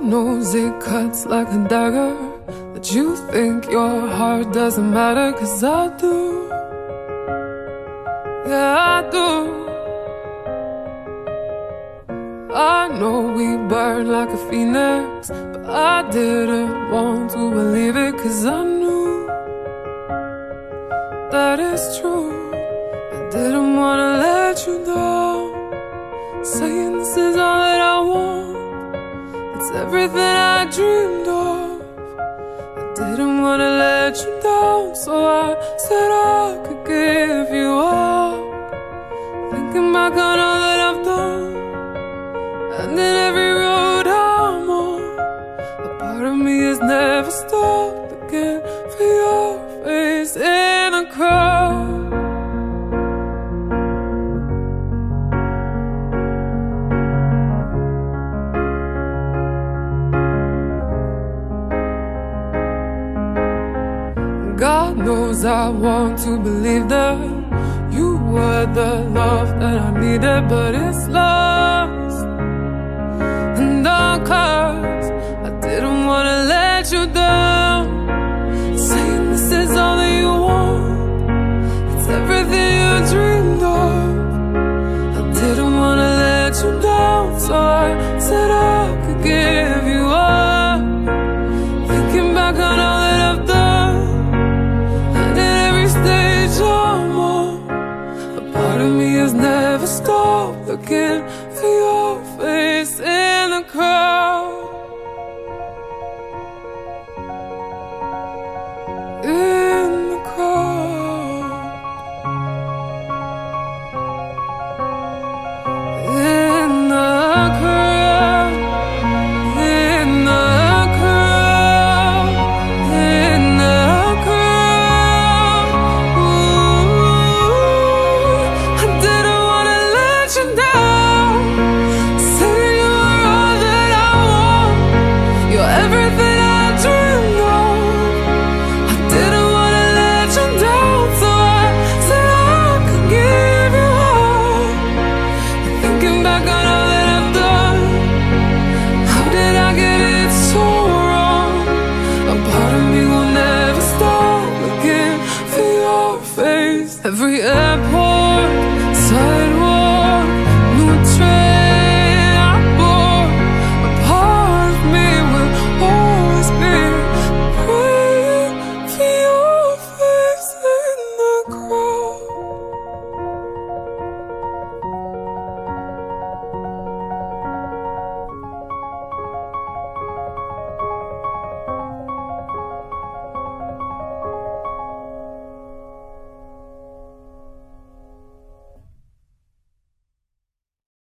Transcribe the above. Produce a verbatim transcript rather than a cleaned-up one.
knows it cuts like a dagger, that you think your heart doesn't matter, 'cause I do. Yeah, I do. I know we burn like a phoenix, but I didn't want to believe it, 'cause I knew that it's true. I didn't wanna let you down, saying this is all that I want, it's everything I dreamed of. I didn't wanna let you down, so I said I could give you up. Thinking back on all that I've done, and in every road I'm on, a part of me has never stopped looking for your face in the crowd. God knows I want to believe that you were the love that I needed, but it's lost in the clouds. I didn't wanna let you down, saying this is all that you want, it's everything you dreamed of. I didn't wanna let you down, so I said I could give you up. Thinking back on all that I've done, part of me has never stopped looking for your face in the crowd. In the crowd. In the crowd. In the crowd. In the crowd. Ooh. I didn't wanna let you down, say you were all that I want, you're everything I dreamed of. I didn't wanna let you down, so I said I could give you up. And thinking back on all that I've done, how did I get it so wrong? A part of me will never stop looking for your face. Every airport